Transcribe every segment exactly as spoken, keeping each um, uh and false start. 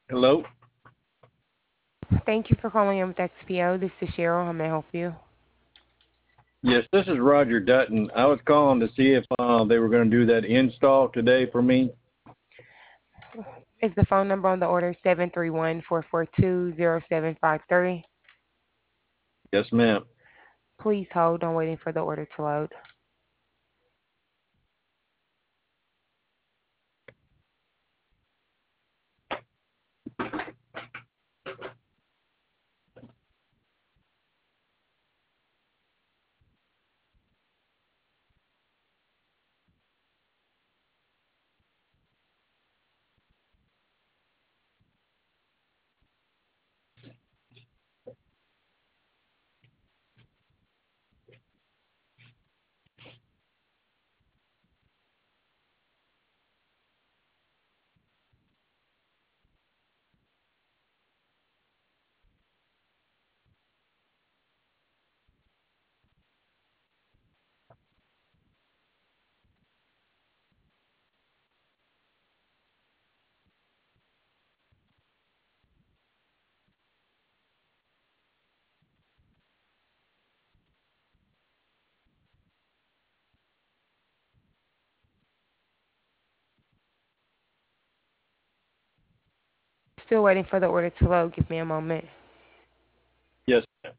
Hello? Thank you for calling in with X P O. This is Cheryl. How may I help you? Yes, this is Roger Dutton. I was calling to see if uh, they were going to do that install today for me. Is the phone number on the order seven three one, four four two, zero seven five three? Yes, ma'am. Please hold. I'm waiting for the order to load. Still waiting for the order to load. Give me a moment. Yes, ma'am.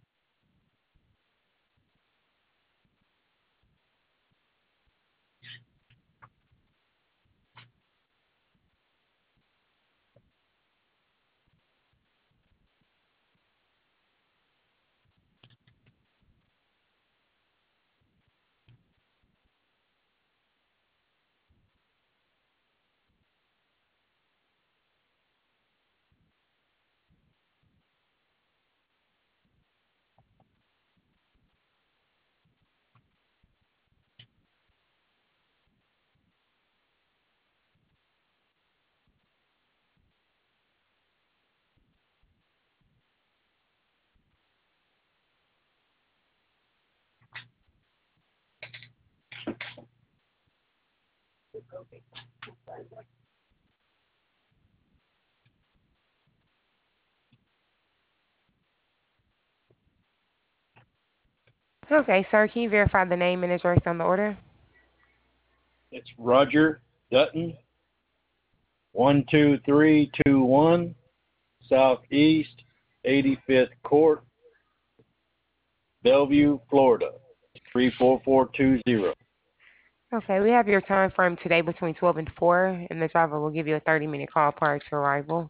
Okay, sir. Can you verify the name and address on the order? It's Roger Dutton, one two three two one Southeast eighty-fifth Court, Bellevue, Florida, three four four two zero. Okay, we have your time frame today between twelve and four, and the driver will give you a thirty minute call prior to arrival.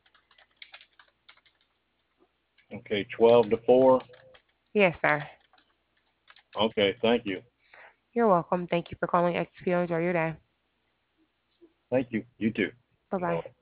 Okay, twelve to four. Yes, sir. Okay, thank you. You're welcome. Thank you for calling X P O. Enjoy your day. Thank you. You too. Bye bye. Bye.